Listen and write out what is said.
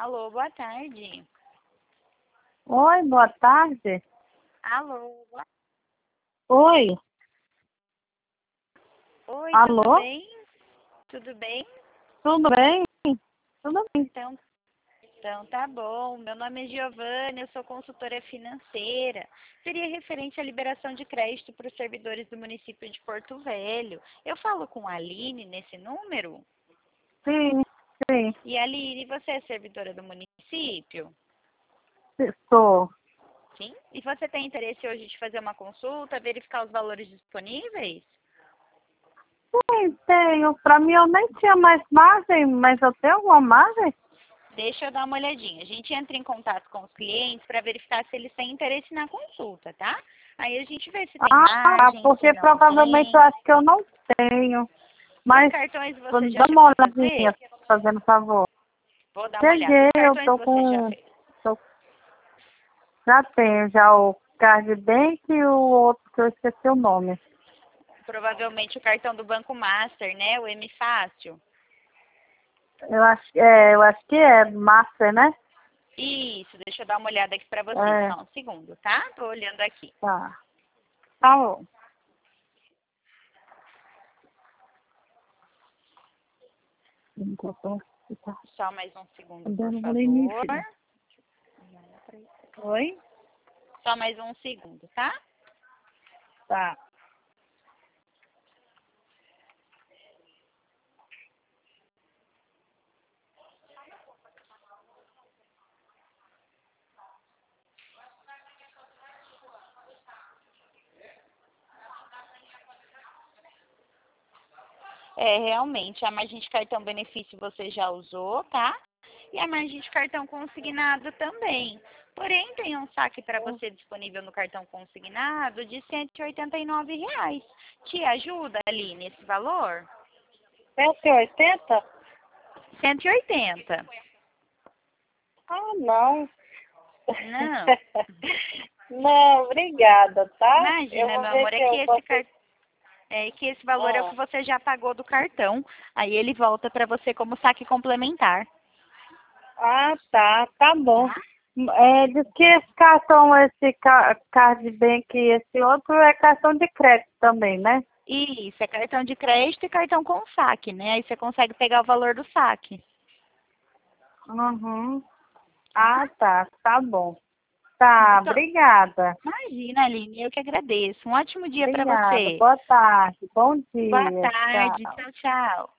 Alô, boa tarde. Oi, boa tarde. Alô, Oi, oi, tudo alô? bem? Tudo bem? Tudo bem? Tudo bem. Então tá bom. Meu nome é Giovana, eu sou consultora financeira. Seria referente à liberação de crédito para os servidores do município de Porto Velho. Eu falo com a Aline nesse número? Sim, sim, E Aline, você é servidora do município? estou. Sim? E você tem interesse hoje de fazer uma consulta, verificar os valores disponíveis? Sim, tenho. Para mim eu nem tinha mais margem, mas eu tenho alguma margem? Deixa eu dar uma olhadinha. A gente entra em contato com os clientes para verificar se eles têm interesse na consulta, tá? Aí a gente vê se tem margem, se Porque não provavelmente tem. eu acho que eu não tenho. Os Mas cartões você já dá uma chegou a olhadinha, fazer? fazendo favor. Vou dar uma olhada. Cheguei, Os eu cartões tô você já com. fez? Já tenho já o Card Bank e o outro que eu esqueci o nome. Provavelmente o cartão do Banco Master, né? O M Fácil. Eu acho que é Master, né? Isso, deixa eu dar uma olhada aqui para você. É, Só um segundo, tá? Tô olhando aqui. tá. Tá bom. Só mais um segundo, por Andando no favor. início. Oi? Só mais um segundo, tá? Tá. É, realmente, a margem de cartão benefício você já usou, tá? E a margem de cartão consignado também. Porém, tem um saque para você disponível no cartão consignado de R$ 189. Te ajuda ali nesse valor? 180? 180. Ah, não. Não. Não, obrigada, tá? Eu Imagina, vou meu ver amor, é se que eu esse consigo. cartão. É que esse valor é o que você já pagou do cartão. Aí ele volta para você como saque complementar. Tá, tá bom. Tá? Diz que esse cartão, esse Card Bank e esse outro é cartão de crédito também, né? Isso, é cartão de crédito e cartão com saque, né? Aí você consegue pegar o valor do saque. Uhum. Tá? Tá bom. Tá, Muito... obrigada. Imagina, Aline, eu que agradeço. Um ótimo dia para Obrigada. você. Boa tarde, bom Boa dia. tarde. Tchau. Tchau, tchau.